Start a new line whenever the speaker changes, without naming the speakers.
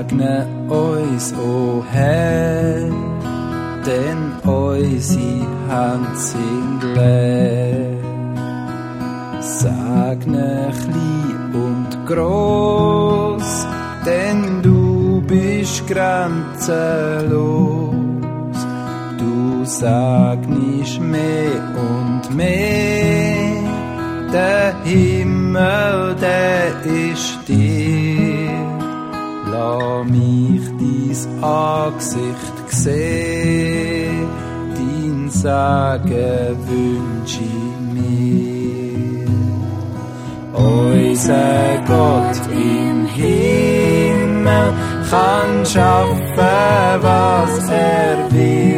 Segne uns, o Herr, denn unsere Hand sind leer. Segne klein und gross, denn du bist grenzenlos. Du segnest mehr und mehr, der Himmel, der ist dir. Lass mich dein Angesicht sehen, dein Segen wünsch ich mir. Unser Gott im Himmel kann schaffen, was er will.